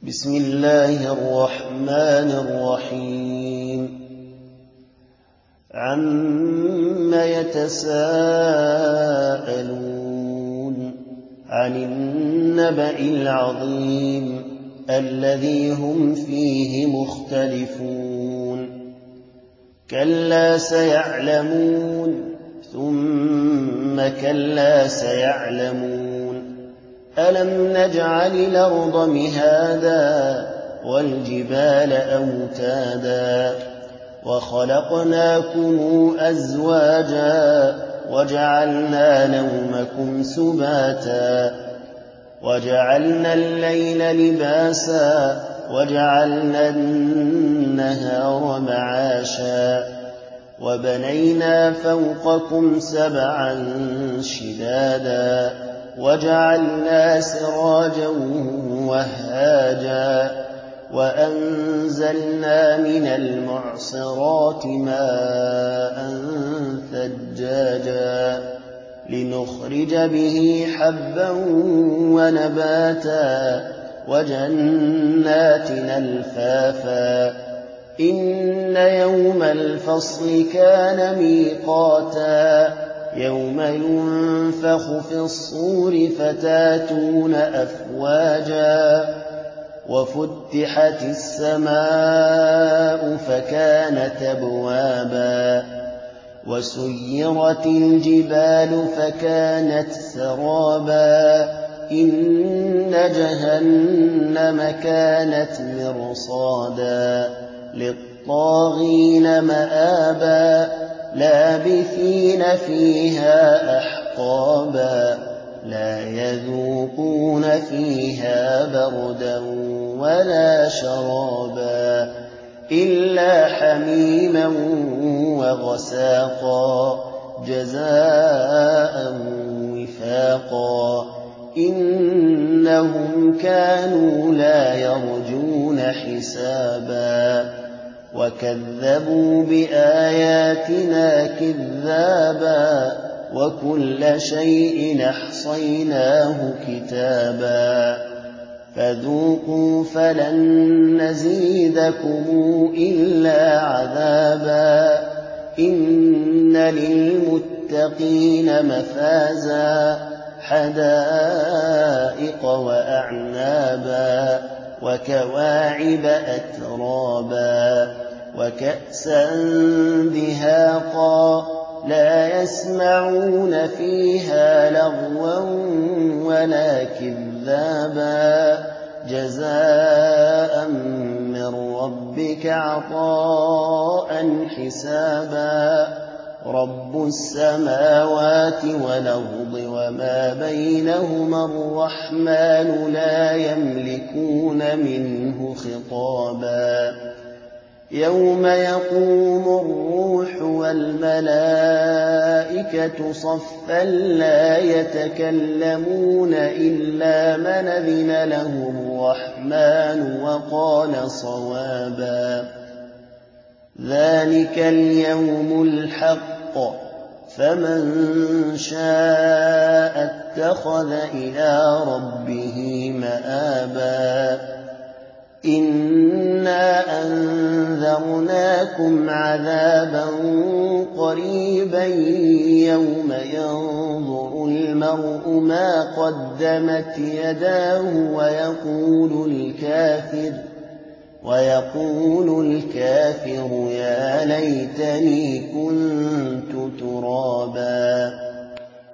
بسم الله الرحمن الرحيم عَمَّ يتساءلون عن النبأ العظيم الذي هم فيه مختلفون كلا سيعلمون ثم كلا سيعلمون ألم نجعل الأرض مهادا والجبال أوتادا وخلقناكم أزواجا وجعلنا نومكم سباتا وجعلنا الليل لباسا وجعلنا النهار معاشا وبنينا فوقكم سبعا شدادا وجعلنا سراجا وهاجا وأنزلنا من المعصرات ماء ثجاجا لنخرج به حبا ونباتا وجنات ألفافا إن يوم الفصل كان ميقاتا يوم ينفخ في الصور فتاتون أفواجا وفتحت السماء فكانت أبوابا وسيرت الجبال فكانت سرابا إن جهنم كانت مرصادا للطاغين مآبا لابثين فيها أحقابا لا يذوقون فيها بردا ولا شرابا إلا حميما وغساقا جزاء وفاقا إنهم كانوا لا يرجون حسابا وكذبوا بآياتنا كذابا وكل شيء أحصيناه كتابا فذوقوا فلن نزيدكم إلا عذابا إن للمتقين مفازا حدائق وأعنابا وكواعب أترابا وكأسا دهاقا لا يسمعون فيها لغوا ولا كذابا جزاء من ربك عطاء حسابا رب السماوات والأرض وما بينهما الرحمن لا يملكون منه خطابا يوم يقوم الروح والملائكة صفا لا يتكلمون إلا من أذن له الرحمن وقال صوابا ذلك اليوم الحق فمن شاء اتخذ إلى ربه مآبا إنا أنذرناكم عذابا قريبا يوم ينظر المرء ما قدمت يداه ويقول الكافر يا ليتني كنت ترابا